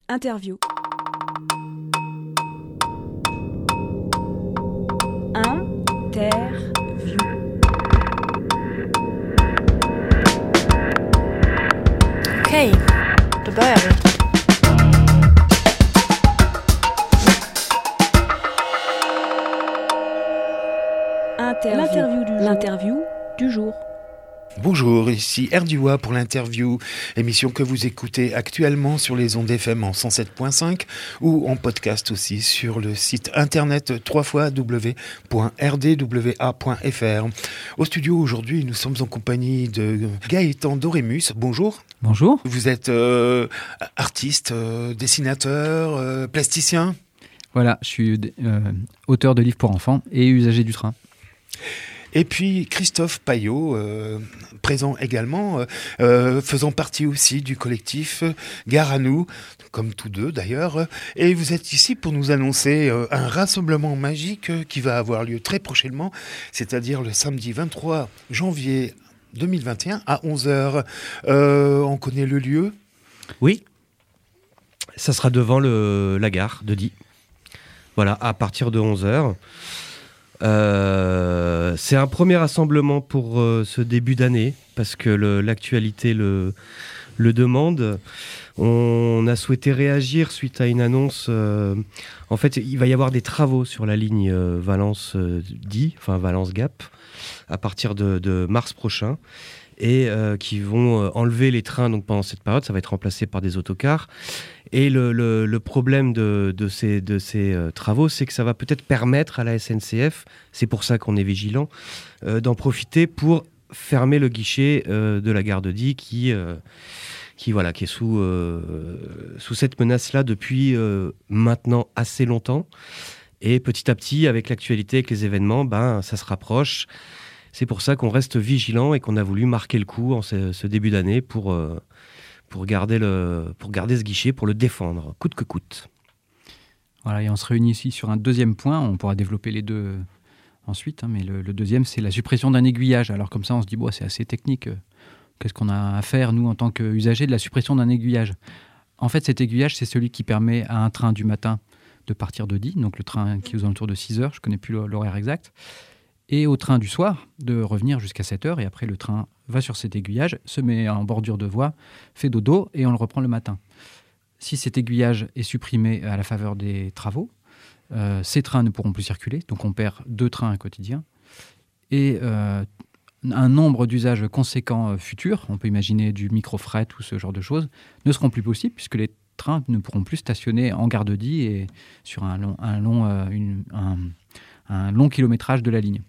Interview. Interview. Okej, då börjar vi. L'interview du jour. Bonjour, ici Erdiwa pour l'interview, émission que vous écoutez actuellement sur les ondes FM en 107.5 ou en podcast aussi sur le site internet www.rdwa.fr. Au studio aujourd'hui, nous sommes en compagnie de Gaëtan Dorémus. Bonjour. Bonjour. Vous êtes artiste, dessinateur, plasticien. Voilà, je suis auteur de livres pour enfants et usager du train. Et puis Christophe Paillot, présent également, faisant partie aussi du collectif Gare à nous, comme tous deux d'ailleurs. Et vous êtes ici pour nous annoncer un rassemblement magique qui va avoir lieu très prochainement, c'est-à-dire le samedi 23 janvier 2021 à 11h. On connaît le lieu ? Oui, ça sera devant la gare de Die. Voilà, à partir de 11h. C'est un premier rassemblement pour ce début d'année parce que l'actualité le demande. On a souhaité réagir suite à une annonce. En fait, il va y avoir des travaux sur la ligne Valence-Die, enfin Valence-Gap, à partir de mars prochain. Et qui vont enlever les trains donc pendant cette période. Ça va être remplacé par des autocars. Et le problème de ces travaux, c'est que ça va peut-être permettre à la SNCF, c'est pour ça qu'on est vigilant, d'en profiter pour fermer le guichet de la gare de Die qui est sous cette menace-là depuis maintenant assez longtemps. Et petit à petit, avec l'actualité, avec les événements, ça se rapproche. C'est pour ça qu'on reste vigilant et qu'on a voulu marquer le coup en ce début d'année pour garder ce guichet, pour le défendre, coûte que coûte. Voilà, et on se réunit ici sur un deuxième point, on pourra développer les deux ensuite, mais le deuxième, c'est la suppression d'un aiguillage. Alors comme ça, on se dit, c'est assez technique, qu'est-ce qu'on a à faire, nous, en tant qu'usagers, de la suppression d'un aiguillage ? En fait, cet aiguillage, c'est celui qui permet à un train du matin de partir de Die, donc le train qui est aux alentours de 6h, je ne connais plus l'horaire exact, et au train du soir, de revenir jusqu'à 7h, et après le train va sur cet aiguillage, se met en bordure de voie, fait dodo, et on le reprend le matin. Si cet aiguillage est supprimé à la faveur des travaux, ces trains ne pourront plus circuler, donc on perd 2 trains quotidiens, et un nombre d'usages conséquents futurs, on peut imaginer du micro-fret ou ce genre de choses, ne seront plus possibles, puisque les trains ne pourront plus stationner en gare de Die et sur un long kilométrage de la ligne.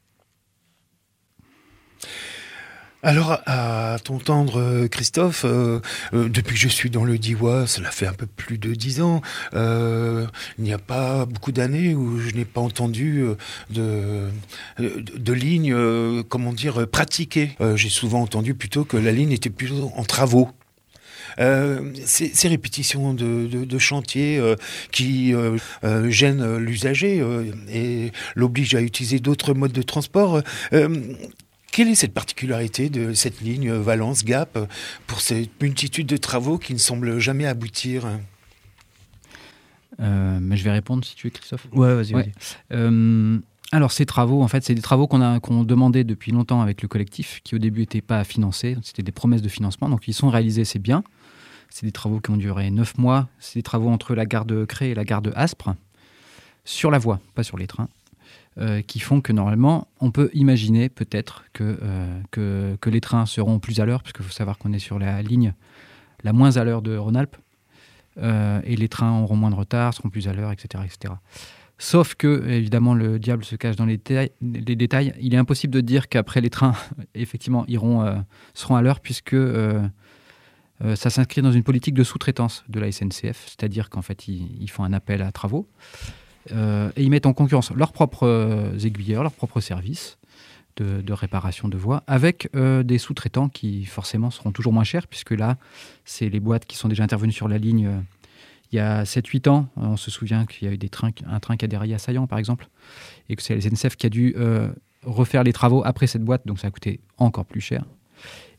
Alors, à t'entendre, Christophe, depuis que je suis dans le Diois, cela fait un peu plus de 10 ans, il n'y a pas beaucoup d'années où je n'ai pas entendu de ligne, pratiquée. J'ai souvent entendu plutôt que la ligne était plutôt en travaux. Ces répétitions de chantier qui gênent l'usager et l'obligent à utiliser d'autres modes de transport. Quelle est cette particularité de cette ligne Valence-Gap pour cette multitude de travaux qui ne semblent jamais aboutir ? Mais je vais répondre si tu veux, Christophe. Ouais, vas-y. Alors ces travaux, en fait, c'est des travaux qu'on demandait depuis longtemps avec le collectif, qui au début n'étaient pas financés, c'était des promesses de financement, donc ils sont réalisés, c'est bien. C'est des travaux qui ont duré 9 mois, c'est des travaux entre la gare de Cré et la gare de Aspres, sur la voie, pas sur les trains. Qui font que normalement, on peut imaginer peut-être que les trains seront plus à l'heure, puisqu'il faut savoir qu'on est sur la ligne la moins à l'heure de Rhône-Alpes, et les trains auront moins de retard, seront plus à l'heure, etc., etc. Sauf que, évidemment, le diable se cache dans les détails. Il est impossible de dire qu'après les trains, effectivement, seront à l'heure, puisque ça s'inscrit dans une politique de sous-traitance de la SNCF, c'est-à-dire qu'en fait, ils font un appel à travaux, et ils mettent en concurrence leurs propres aiguilleurs, leurs propres services de réparation de voies, avec des sous-traitants qui forcément seront toujours moins chers, puisque là, c'est les boîtes qui sont déjà intervenues sur la ligne il y a 7-8 ans. On se souvient qu'il y a eu un train qui a déraillé à Saillant, par exemple, et que c'est la SNCF qui a dû refaire les travaux après cette boîte, donc ça a coûté encore plus cher.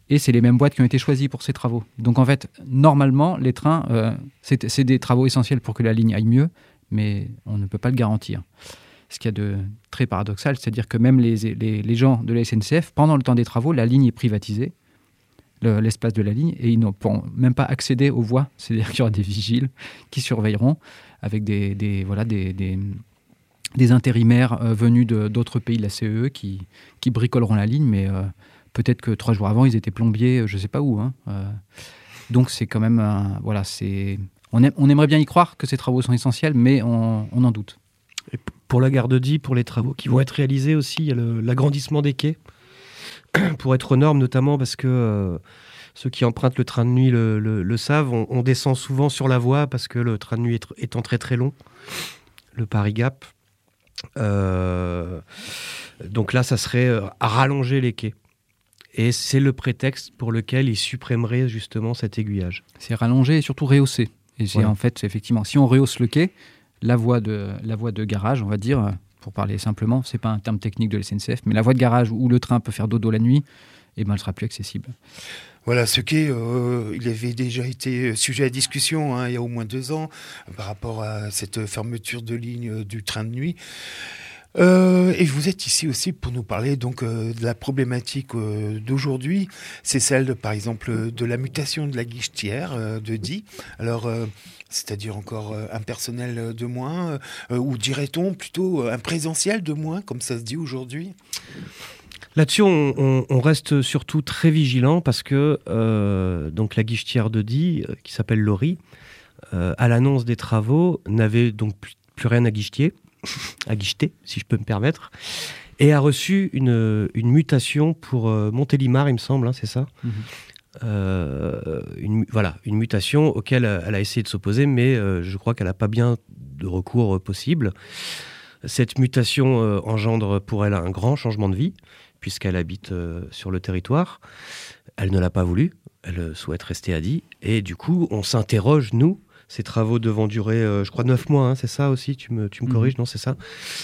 Et c'est les mêmes boîtes qui ont été choisies pour ces travaux. Donc en fait, normalement, les trains, c'est des travaux essentiels pour que la ligne aille mieux, mais on ne peut pas le garantir. Ce qu'il y a de très paradoxal, c'est-à-dire que même les gens de la SNCF, pendant le temps des travaux, la ligne est privatisée, l'espace de la ligne, et ils ne pourront même pas accéder aux voies. C'est-à-dire qu'il y aura des vigiles qui surveilleront avec des intérimaires venus d'autres pays de la CEE qui bricoleront la ligne, mais peut-être que 3 jours avant, ils étaient plombiers, je ne sais pas où. Donc c'est quand même... on aimerait bien y croire que ces travaux sont essentiels, mais on en doute. Et pour la gare de Die, pour les travaux qui vont être réalisés aussi, il y a l'agrandissement des quais pour être aux normes, notamment parce que ceux qui empruntent le train de nuit le savent, on descend souvent sur la voie parce que le train de nuit étant très très long, le Paris-Gap. Donc là, ça serait à rallonger les quais. Et c'est le prétexte pour lequel ils supprimeraient justement cet aiguillage. C'est rallonger et surtout rehausser. Et c'est en fait, effectivement, si on rehausse le quai, la voie de garage, on va dire, pour parler simplement, c'est pas un terme technique de la SNCF, mais la voie de garage où le train peut faire dodo la nuit, elle sera plus accessible. Voilà, ce quai, il avait déjà été sujet à discussion il y a au moins 2 ans par rapport à cette fermeture de ligne du train de nuit. Et vous êtes ici aussi pour nous parler donc de la problématique d'aujourd'hui. C'est celle, par exemple, de la mutation de la guichetière de Die. Alors, c'est-à-dire encore un personnel de moins, ou dirait-on plutôt un présentiel de moins, comme ça se dit aujourd'hui ? Là-dessus, on reste surtout très vigilant parce que donc la guichetière de Die, qui s'appelle Laurie, à l'annonce des travaux, n'avait donc plus rien à guicheter, si je peux me permettre, et a reçu une mutation pour Montélimar, il me semble, c'est ça ? Une mutation auquel elle a essayé de s'opposer, mais je crois qu'elle n'a pas bien de recours possible. Cette mutation engendre pour elle un grand changement de vie, puisqu'elle habite sur le territoire. Elle ne l'a pas voulu, elle souhaite rester à Die, et du coup, on s'interroge, nous. Ces travaux devront durer, je crois, 9 mois, c'est ça aussi, tu me corriges, non, c'est ça.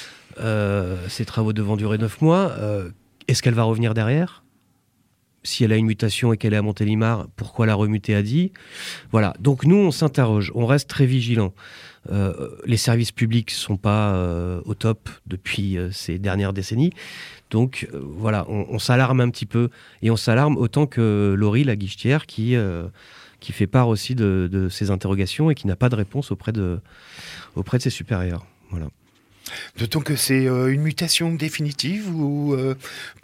Ces travaux devront durer 9 mois. Est-ce qu'elle va revenir derrière ? Si elle a une mutation et qu'elle est à Montélimar, pourquoi la remuter à Die ? Voilà, donc nous, on s'interroge, on reste très vigilants. Les services publics ne sont pas au top depuis ces dernières décennies. Donc voilà, on s'alarme un petit peu. Et on s'alarme autant que Laurie, la guichetière, qui fait part aussi de ses interrogations et qui n'a pas de réponse auprès de ses supérieurs. Voilà. D'autant que c'est une mutation définitive ou temporaire ?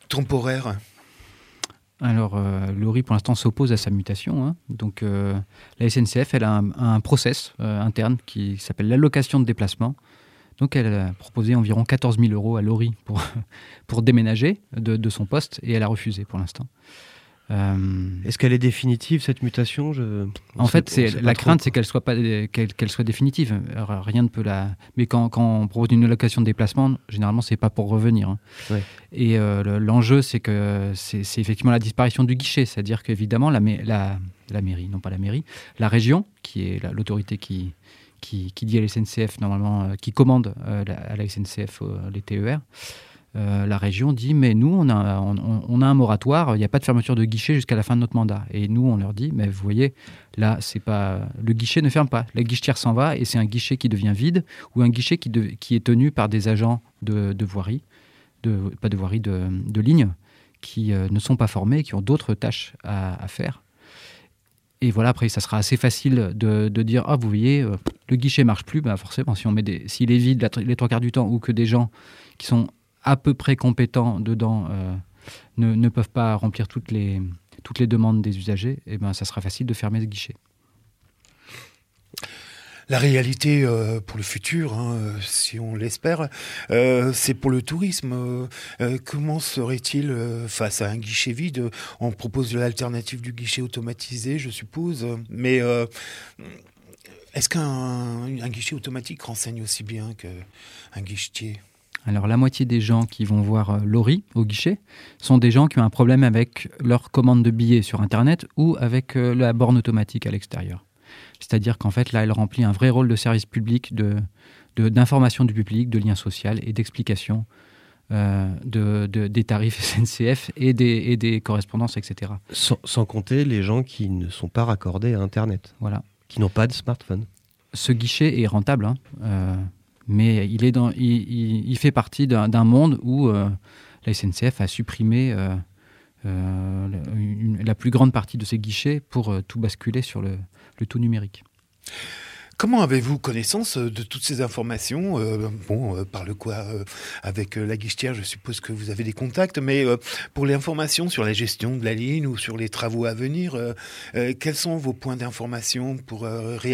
Alors, Laurie, pour l'instant, s'oppose à sa mutation. Donc, la SNCF, elle a un process interne qui s'appelle l'allocation de déplacement. Donc, elle a proposé environ 14 000 € à Laurie pour déménager de son poste, et elle a refusé pour l'instant. Est-ce qu'elle est définitive, cette mutation ? En fait, la crainte, c'est qu'elle soit définitive. Alors, rien ne peut la... Mais quand on propose une allocation de déplacement, généralement, c'est pas pour revenir. Ouais. Et l'enjeu, c'est que c'est effectivement la disparition du guichet. C'est-à-dire qu'évidemment, la mairie, non pas la mairie, la région, qui est l'autorité qui dit à la SNCF, normalement, qui commande à la SNCF les TER, la région dit, mais nous, on a un moratoire, il n'y a pas de fermeture de guichet jusqu'à la fin de notre mandat. Et nous, on leur dit, mais vous voyez, là, c'est pas... le guichet ne ferme pas. La guichetière s'en va et c'est un guichet qui devient vide ou un guichet qui est tenu par des agents de voirie, pas de voirie, de ligne, qui ne sont pas formés, qui ont d'autres tâches à faire. Et voilà, après, ça sera assez facile de dire, vous voyez, le guichet ne marche plus. Forcément, s'il est vide les 3 quarts du temps ou que des gens qui sont à peu près compétents dedans ne peuvent pas remplir toutes les demandes des usagers, ça sera facile de fermer ce guichet. La réalité pour le futur, si on l'espère, c'est pour le tourisme. Comment serait-il face à un guichet vide ? On propose l'alternative du guichet automatisé, je suppose, mais est-ce qu'un guichet automatique renseigne aussi bien qu'un guichetier ? Alors, la moitié des gens qui vont voir Laurie au guichet sont des gens qui ont un problème avec leur commande de billets sur Internet ou avec la borne automatique à l'extérieur. C'est-à-dire qu'en fait, là, elle remplit un vrai rôle de service public, d'information du public, de lien social et d'explication des tarifs SNCF et des correspondances, etc. Sans compter les gens qui ne sont pas raccordés à Internet, Voilà. qui n'ont pas de smartphone. Ce guichet est rentable, mais il fait partie d'un monde où la SNCF a supprimé la plus grande partie de ses guichets pour tout basculer sur le tout numérique. Comment avez-vous connaissance de toutes ces informations par le quoi avec la guichetière, je suppose que vous avez des contacts, mais pour les informations sur la gestion de la ligne ou sur les travaux à venir, quels sont vos points d'information pour réagir ?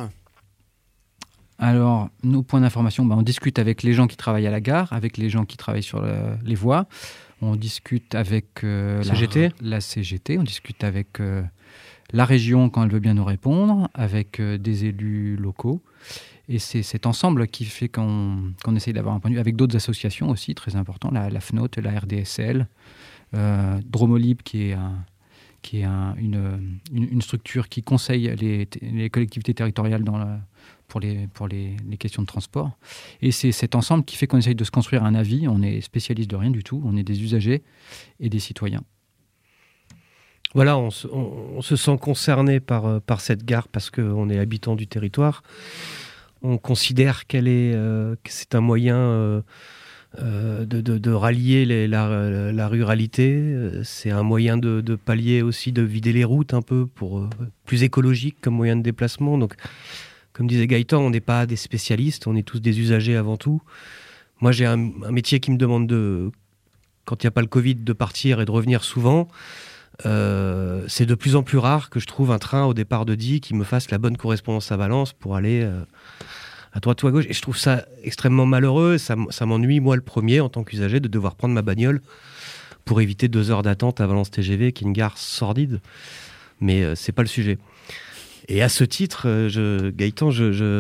Alors, nos points d'information, on discute avec les gens qui travaillent à la gare, avec les gens qui travaillent sur les voies, on discute avec la CGT, on discute avec la région quand elle veut bien nous répondre, avec des élus locaux. Et c'est cet ensemble qui fait qu'on essaye d'avoir un point de vue, avec d'autres associations aussi, très important, la FNOT, la RDSL, Dromolib, qui est une structure qui conseille les collectivités territoriales pour les questions de transport. Et c'est cet ensemble qui fait qu'on essaye de se construire un avis. On est spécialiste de rien du tout, on est des usagers et des citoyens. Voilà, on se sent concerné par cette gare parce qu'on est habitant du territoire. On considère que c'est un moyen de rallier la ruralité. C'est un moyen de pallier aussi, de vider les routes un peu, pour plus écologique comme moyen de déplacement. Donc, comme disait Gaëtan, on n'est pas des spécialistes, on est tous des usagers avant tout. Moi, j'ai un métier qui me demande, quand il n'y a pas le Covid, de partir et de revenir souvent. C'est de plus en plus rare que je trouve un train au départ de Die qui me fasse la bonne correspondance à Valence pour aller à droite ou à gauche. Et je trouve ça extrêmement malheureux. Ça m'ennuie, moi le premier, en tant qu'usager, de devoir prendre ma bagnole pour éviter 2 heures d'attente à Valence TGV, qui est une gare sordide. Mais c'est pas le sujet. Et à ce titre, Gaëtan,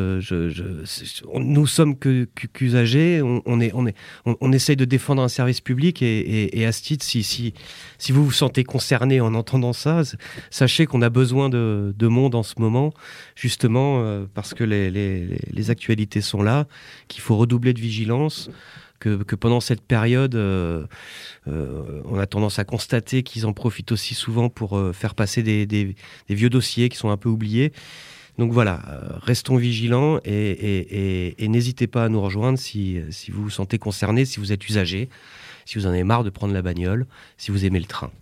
nous sommes qu'usagers, on essaye de défendre un service public et à ce titre, si vous vous sentez concerné en entendant ça, sachez qu'on a besoin de monde en ce moment, justement parce que les actualités sont là, qu'il faut redoubler de vigilance. Que pendant cette période, on a tendance à constater qu'ils en profitent aussi souvent pour faire passer des vieux dossiers qui sont un peu oubliés. Donc voilà, restons vigilants et n'hésitez pas à nous rejoindre si vous vous sentez concerné, si vous êtes usager, si vous en avez marre de prendre la bagnole, si vous aimez le train.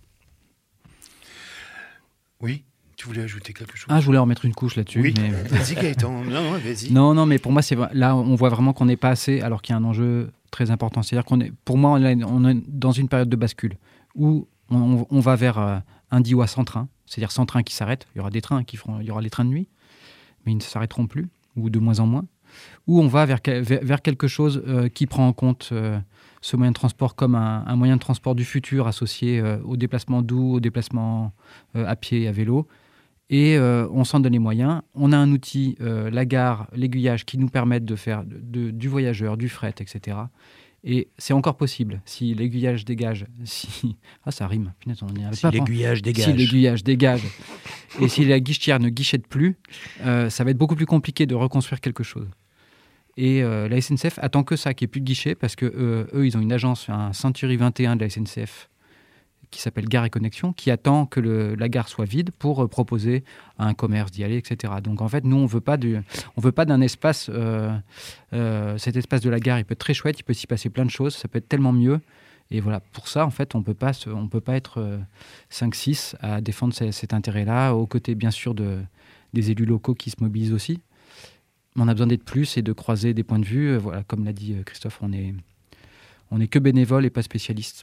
Oui. Tu voulais ajouter quelque chose ? Je voulais en mettre une couche là-dessus. Oui, mais... vas-y Gaëtan. Non, vas-y. Non, mais pour moi, là, on voit vraiment qu'on n'est pas assez, alors qu'il y a un enjeu très important. C'est-à-dire pour moi, on est dans une période de bascule où on va vers un DIWA sans train, c'est-à-dire sans train qui s'arrête. Il y aura des trains il y aura les trains de nuit, mais ils ne s'arrêteront plus, ou de moins en moins. Ou on va vers quelque chose qui prend en compte ce moyen de transport comme un moyen de transport du futur associé au déplacement doux, au déplacement à pied et à vélo. Et on s'en donne les moyens. On a un outil, la gare, l'aiguillage, qui nous permettent de faire du voyageur, du fret, etc. Et c'est encore possible. Si l'aiguillage dégage, ça rime. Punaise, on y arrive pas. L'aiguillage dégage. Si l'aiguillage dégage. Et si la guichetière ne guichette plus, ça va être beaucoup plus compliqué de reconstruire quelque chose. Et la SNCF attend que ça, qu'il n'y ait plus de guichet, parce que eux, ils ont une agence, un Century 21 de la SNCF, qui s'appelle Gare et Connexion, qui attend que la gare soit vide pour proposer à un commerce d'y aller, etc. Donc en fait, nous, on veut pas d'un espace. Cet espace de la gare, il peut être très chouette, il peut s'y passer plein de choses, ça peut être tellement mieux. Et voilà, pour ça, en fait, on peut pas être 5-6 à défendre cet intérêt-là, aux côtés, bien sûr, des élus locaux qui se mobilisent aussi. On a besoin d'être plus et de croiser des points de vue. Voilà, comme l'a dit Christophe, on est que bénévole et pas spécialiste.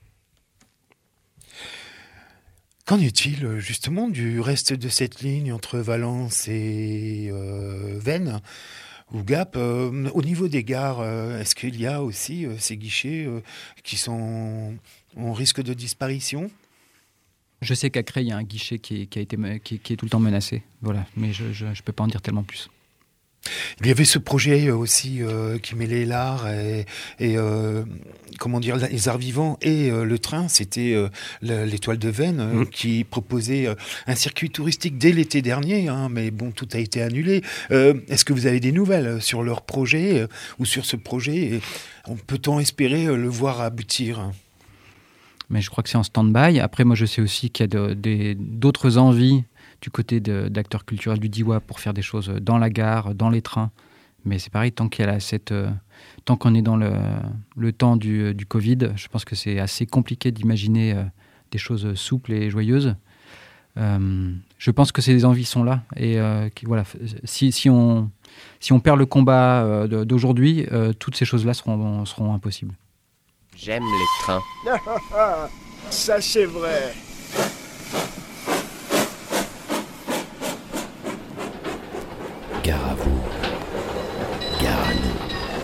Qu'en est-il justement du reste de cette ligne entre Valence et Veynes ou Gap? Au niveau des gares, est-ce qu'il y a aussi ces guichets qui sont en risque de disparition? Je sais qu'à Creil, il y a un guichet qui est tout le temps menacé. Voilà, mais je ne peux pas en dire tellement plus. Il y avait ce projet aussi qui mêlait l'art et comment dire, les arts vivants et le train. C'était l'Étoile de Veynes qui proposait un circuit touristique dès l'été dernier, hein, mais bon, tout a été annulé. Est-ce que vous avez des nouvelles sur leur projet ou sur ce projet? Peut-on espérer le voir aboutir? Mais je crois que c'est en stand-by. Après, moi, je sais aussi qu'il y a d'autres envies du côté d'acteurs culturels du Diois pour faire des choses dans la gare, dans les trains. Mais c'est pareil, tant qu'on est dans le temps du Covid, je pense que c'est assez compliqué d'imaginer des choses souples et joyeuses. Je pense que ces envies sont là. Et voilà, si on perd le combat d'aujourd'hui, toutes ces choses-là seront impossibles. J'aime les trains. Ça c'est vrai. Gare à vous, gare à nous.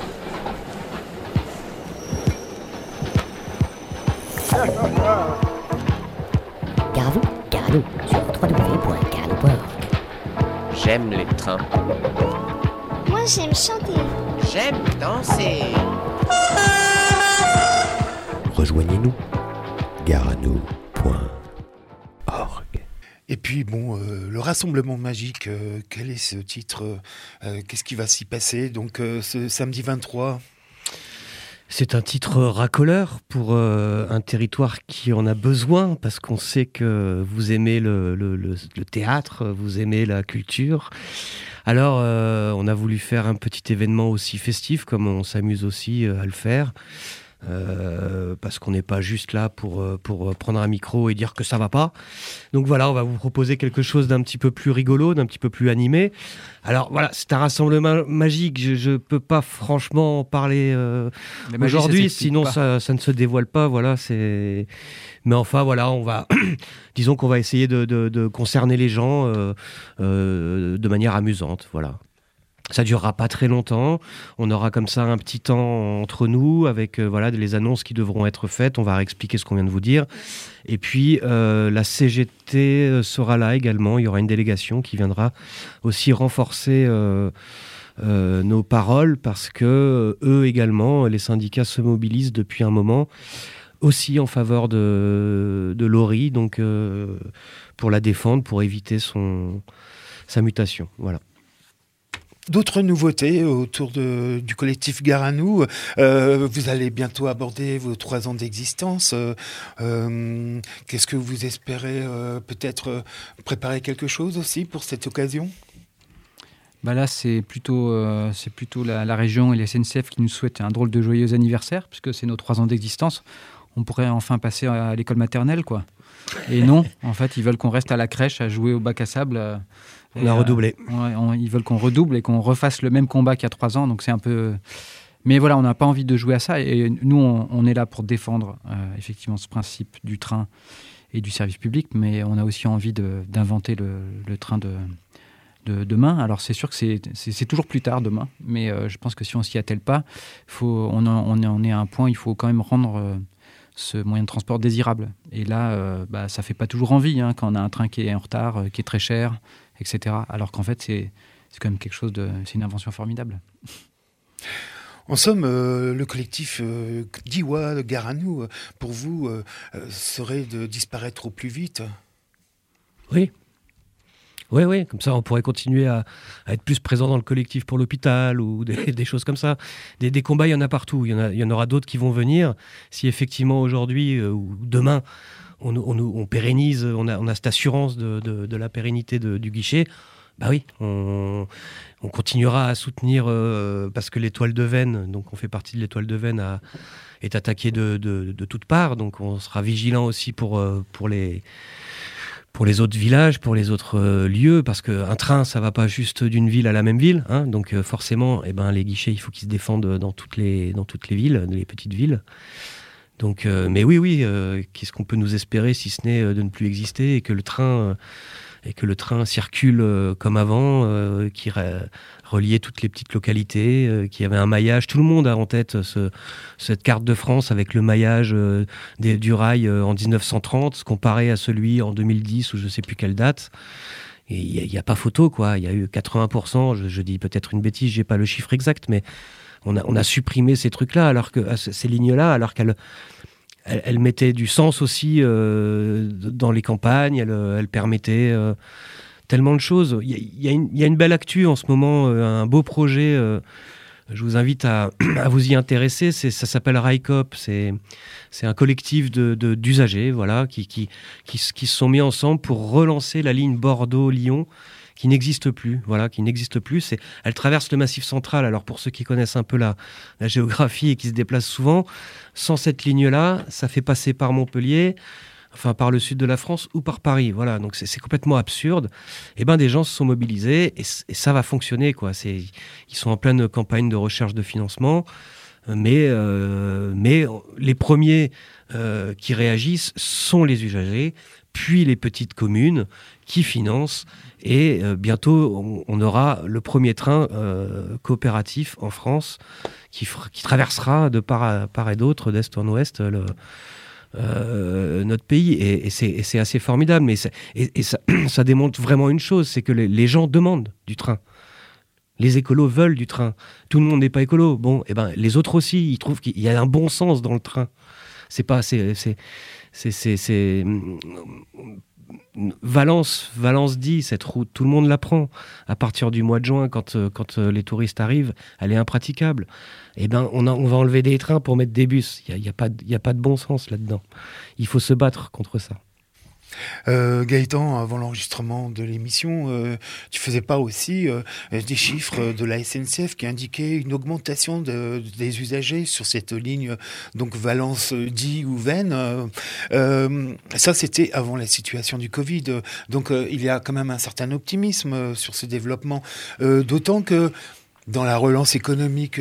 Gare à vous, gare à nous, sur www.gareanou.org. J'aime les trains. Moi j'aime chanter. J'aime danser. Rejoignez-nous, gareanou.org. Et puis, bon, le rassemblement magique, quel est ce titre? Qu'est-ce qui va s'y passer? Donc, ce samedi 23. C'est un titre racoleur pour un territoire qui en a besoin, parce qu'on sait que vous aimez le théâtre, vous aimez la culture. Alors, on a voulu faire un petit événement aussi festif, comme on s'amuse aussi à le faire. Parce qu'on n'est pas juste là pour prendre un micro et dire que ça va pas. Donc voilà, on va vous proposer quelque chose d'un petit peu plus rigolo, d'un petit peu plus animé. Alors voilà, c'est un rassemblement magique. Je peux pas franchement en parler aujourd'hui, sinon ça ne se dévoile pas. Voilà, mais enfin voilà, disons qu'on va essayer de concerner les gens de manière amusante. Voilà. Ça durera pas très longtemps. On aura comme ça un petit temps entre nous avec les annonces qui devront être faites. On va réexpliquer ce qu'on vient de vous dire. Et puis la CGT sera là également. Il y aura une délégation qui viendra aussi renforcer nos paroles parce que eux également, les syndicats se mobilisent depuis un moment aussi en faveur de Laurie, donc pour la défendre, pour éviter sa mutation. Voilà. D'autres nouveautés autour du collectif Gare à nous. Vous allez bientôt aborder vos 3 ans d'existence. Qu'est-ce que vous espérez peut-être préparer quelque chose aussi pour cette occasion? Là, c'est plutôt la région et les SNCF qui nous souhaitent un drôle de joyeux anniversaire, puisque c'est nos 3 ans d'existence. On pourrait enfin passer à l'école maternelle, quoi. Et non, en fait, ils veulent qu'on reste à la crèche à jouer au bac à sable. On a redoublé. Ils veulent qu'on redouble et qu'on refasse le même combat qu'il y a 3 ans. Donc c'est un peu... Mais voilà, on n'a pas envie de jouer à ça. Et nous, on est là pour défendre effectivement ce principe du train et du service public. Mais on a aussi envie d'inventer le train de demain. Alors c'est sûr que c'est toujours plus tard demain. Mais je pense que si on ne s'y attelle pas, on est à un point, il faut quand même rendre... ce moyen de transport désirable. Et là, ça fait pas toujours envie quand on a un train qui est en retard, qui est très cher, etc. Alors qu'en fait, c'est quand même quelque chose c'est une invention formidable. En somme, le collectif Diois, Gare à nous, pour vous, serait de disparaître au plus vite? Oui. Oui, comme ça on pourrait continuer à être plus présent dans le collectif pour l'hôpital ou des choses comme ça. Des combats, il y en a partout. Il y en aura d'autres qui vont venir. Si effectivement aujourd'hui ou demain, on pérennise, on a cette assurance de la pérennité du guichet, bah oui, on continuera à soutenir parce que l'Étoile de Veynes, donc on fait partie de l'Étoile de Veynes, est attaquée de toutes parts. Donc on sera vigilant aussi pour les autres villages, pour les autres lieux, parce qu'un train, ça va pas juste d'une ville à la même ville, hein, donc forcément, les guichets, il faut qu'ils se défendent dans toutes les villes, les petites villes. Donc, mais oui, qu'est-ce qu'on peut nous espérer si ce n'est de ne plus exister et que le train circule comme avant, qui reliait toutes les petites localités, qui avait un maillage. Tout le monde a en tête cette carte de France avec le maillage du rail en 1930, comparé à celui en 2010 ou je ne sais plus quelle date. Et il n'y a pas photo, quoi. Il y a eu 80%, je dis peut-être une bêtise, j'ai pas le chiffre exact, mais on a supprimé ces trucs-là, alors que ces lignes-là, alors qu'elles mettaient du sens aussi dans les campagnes, elles permettaient tellement de choses. Il y a une belle actu en ce moment, un beau projet. Je vous invite à vous y intéresser. Ça s'appelle RICOP. C'est un collectif d'usagers, voilà, qui se sont mis ensemble pour relancer la ligne Bordeaux-Lyon, qui n'existe plus. Voilà, qui n'existe plus. Elle traverse le Massif central. Alors pour ceux qui connaissent un peu la géographie et qui se déplacent souvent, sans cette ligne-là, ça fait passer par Montpellier, enfin par le sud de la France ou par Paris. Voilà, donc c'est complètement absurde. Et ben des gens se sont mobilisés et ça va fonctionner, quoi. Ils sont en pleine campagne de recherche de financement, mais les premiers qui réagissent sont les usagers, puis les petites communes qui financent. Et bientôt, on aura le premier train coopératif en France qui traversera de part et d'autre, d'est en ouest, notre pays, et c'est assez formidable, mais ça démontre vraiment une chose, c'est que les gens demandent du train. Les écolos veulent du train. Tout le monde n'est pas écolo. Bon, et ben les autres aussi, ils trouvent qu'il y a un bon sens dans le train. Valence dit, cette route, tout le monde la prend. À partir du mois de juin, quand les touristes arrivent, elle est impraticable. Eh ben, on va enlever des trains pour mettre des bus. Il y a pas de bon sens là-dedans. Il faut se battre contre ça. Gaëtan, avant l'enregistrement de l'émission, tu faisais pas aussi des chiffres de la SNCF qui indiquaient une augmentation des usagers sur cette ligne, donc Valence-Die ou Veynes. Ça, c'était avant la situation du Covid. Donc, il y a quand même un certain optimisme sur ce développement. D'autant que dans la relance économique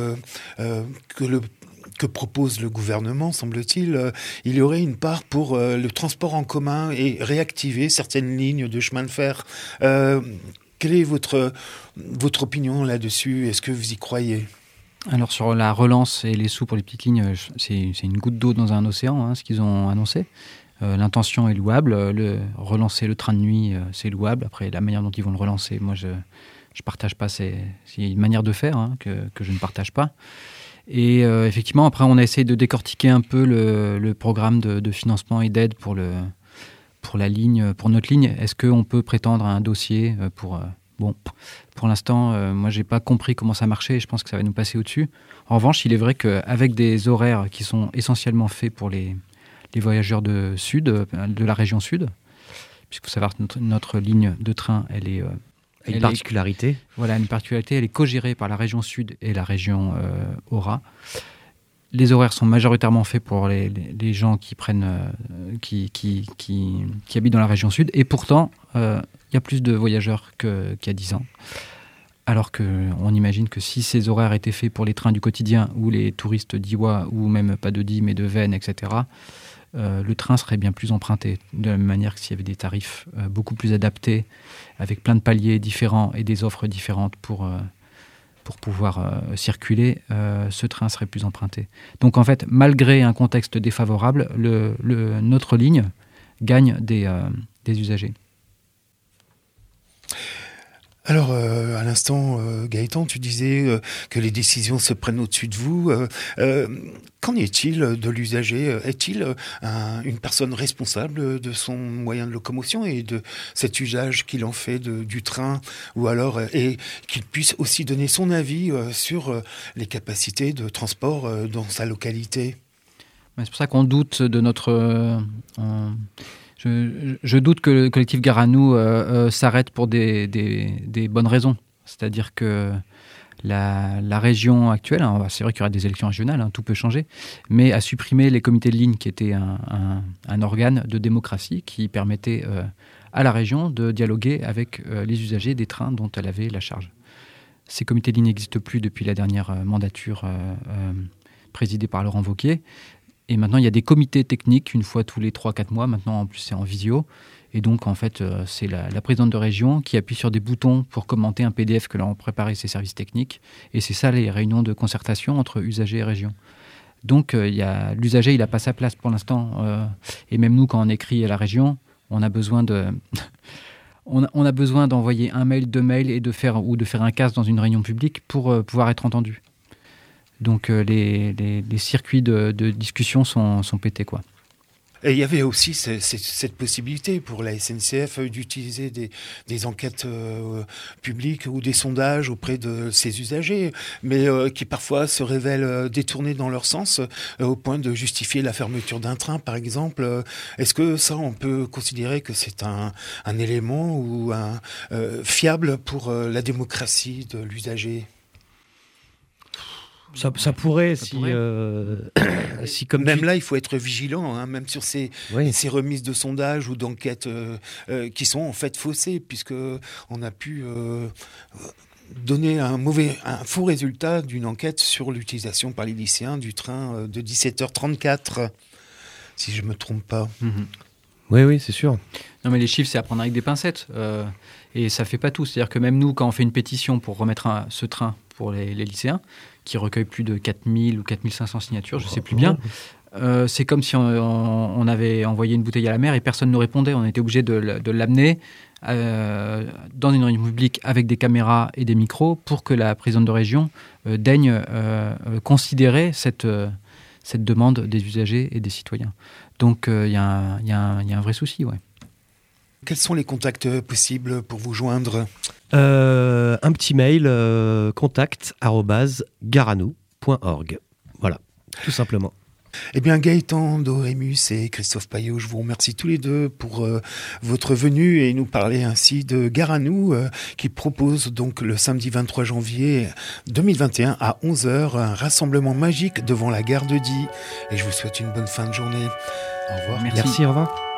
que propose le gouvernement, semble-t-il, il y aurait une part pour le transport en commun et réactiver certaines lignes de chemin de fer. Quelle est votre opinion là-dessus? Est-ce que vous y croyez? Alors sur la relance et les sous pour les petites lignes, c'est une goutte d'eau dans un océan, ce qu'ils ont annoncé. L'intention est louable. Relancer le train de nuit, c'est louable. Après, la manière dont ils vont le relancer, moi, je partage pas. C'est une manière de faire que je ne partage pas. Et effectivement, après, on a essayé de décortiquer un peu le programme de financement et d'aide pour notre ligne. Est-ce qu'on peut prétendre à un dossier pour l'instant, moi, j'ai pas compris comment ça marchait et je pense que ça va nous passer au-dessus. En revanche, il est vrai qu'avec des horaires qui sont essentiellement faits pour les voyageurs de la région sud, puisqu'il faut savoir que notre ligne de train, elle est... Une particularité. Voilà, une particularité. Elle est co-gérée par la région Sud et la région Aura. Les horaires sont majoritairement faits pour les gens qui habitent dans la région Sud. Et pourtant, il y a plus de voyageurs qu'il y a 10 ans. Alors qu'on imagine que si ces horaires étaient faits pour les trains du quotidien ou les touristes d'Iwa, ou même pas de Die, mais de Veynes, etc., le train serait bien plus emprunté, de la même manière que s'il y avait des tarifs beaucoup plus adaptés, avec plein de paliers différents et des offres différentes pour pouvoir circuler, ce train serait plus emprunté. Donc en fait, malgré un contexte défavorable, notre ligne gagne des usagers. Alors, à l'instant, Gaëtan, tu disais que les décisions se prennent au-dessus de vous. Qu'en est-il de l'usager? Est-il une personne responsable de son moyen de locomotion et de cet usage qu'il en fait du train, ou alors et qu'il puisse aussi donner son avis sur les capacités de transport dans sa localité? C'est pour ça qu'on doute de notre... Je doute que le collectif Gare à nous s'arrête pour des bonnes raisons. C'est-à-dire que la région actuelle, c'est vrai qu'il y aura des élections régionales, tout peut changer, mais a supprimé les comités de ligne qui étaient un organe de démocratie qui permettait à la région de dialoguer avec les usagers des trains dont elle avait la charge. Ces comités de ligne n'existent plus depuis la dernière mandature présidée par Laurent Wauquiez. Et maintenant, il y a des comités techniques, une fois tous les 3-4 mois. Maintenant, en plus, c'est en visio. Et donc, en fait, c'est la présidente de région qui appuie sur des boutons pour commenter un PDF que l'on a préparé ses services techniques. Et c'est ça, les réunions de concertation entre usagers et région. Donc, l'usager, il n'a pas sa place pour l'instant. Et même nous, quand on écrit à la région, on a besoin de... on a besoin d'envoyer un mail, 2 mails et de faire un casse dans une réunion publique pour pouvoir être entendu. Donc les circuits de discussion sont pétés, quoi. Et il y avait aussi cette possibilité pour la SNCF d'utiliser des enquêtes publiques ou des sondages auprès de ses usagers, mais qui parfois se révèlent détournés dans leur sens, au point de justifier la fermeture d'un train, par exemple. Est-ce que ça, on peut considérer que c'est un élément ou fiable pour la démocratie de l'usager ? Ça pourrait, si comme même là, il faut être vigilant, hein, même sur ces remises de sondages ou d'enquêtes qui sont en fait faussées, puisque on a pu donner un faux résultat d'une enquête sur l'utilisation par les lycéens du train de 17h34, si je me trompe pas. Oui, c'est sûr. Non, mais les chiffres, c'est à prendre avec des pincettes. Et ça fait pas tout. C'est-à-dire que même nous, quand on fait une pétition pour remettre ce train pour les lycéens, qui recueille plus de 4000 ou 4500 signatures, je ne sais plus bien, c'est comme si on avait envoyé une bouteille à la mer et personne ne répondait. On était obligé de l'amener dans une réunion publique avec des caméras et des micros pour que la présidente de région daigne considérer cette demande des usagers et des citoyens. Donc il y a un vrai souci, ouais. Quels sont les contacts possibles pour vous joindre ? Un petit mail, contact@garanou.org. Voilà, tout simplement. Eh bien, Gaëtan Dorémus et Christophe Paillot, je vous remercie tous les deux pour votre venue et nous parler ainsi de Garanou, qui propose donc le samedi 23 janvier 2021 à 11h un rassemblement magique devant la gare de Die. Et je vous souhaite une bonne fin de journée. Au revoir. Merci, au revoir.